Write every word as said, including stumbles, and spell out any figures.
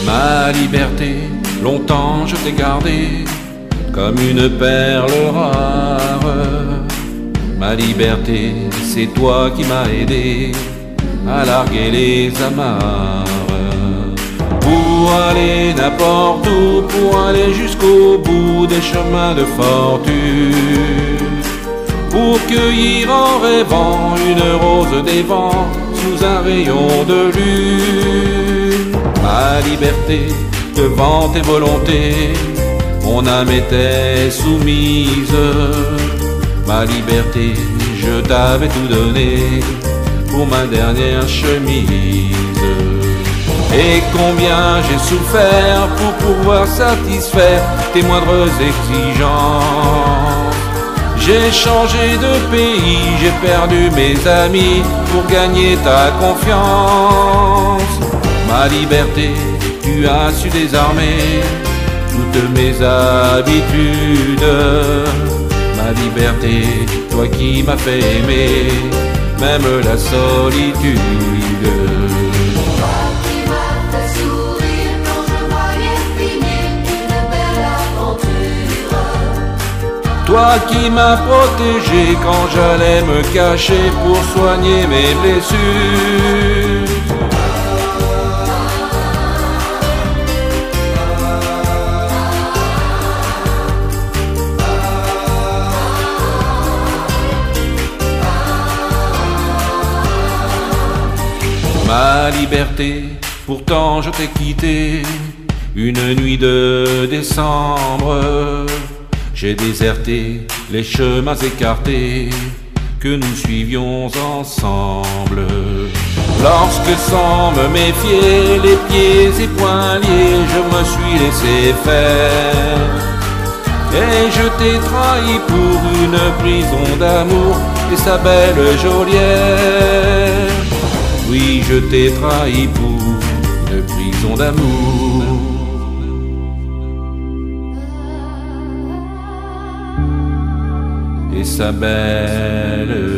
Ma liberté, longtemps je t'ai gardée comme une perle rare. Ma liberté, c'est toi qui m'as aidé à larguer les amarres. Pour aller n'importe où, pour aller jusqu'au bout des chemins de fortune, pour cueillir en rêvant une rose des vents sous un rayon de lune. Ma liberté, devant tes volontés, mon âme était soumise. Ma liberté, je t'avais tout donné pour ma dernière chemise. Et combien j'ai souffert pour pouvoir satisfaire tes moindres exigences. J'ai changé de pays, j'ai perdu mes amis pour gagner ta confiance. Ma liberté, tu as su désarmer toutes mes habitudes. Ma liberté, toi qui m'as fait aimer même la solitude. Toi qui m'as protégé quand j'allais me cacher pour soigner mes blessures. Ma liberté, pourtant je t'ai quitté une nuit de décembre. J'ai déserté les chemins écartés que nous suivions ensemble. Lorsque sans me méfier, les pieds et poings liés, je me suis laissé faire. Et je t'ai trahi pour une prison d'amour et sa belle geôlière. Oui, je t'ai trahi pour une prison d'amour et sa belle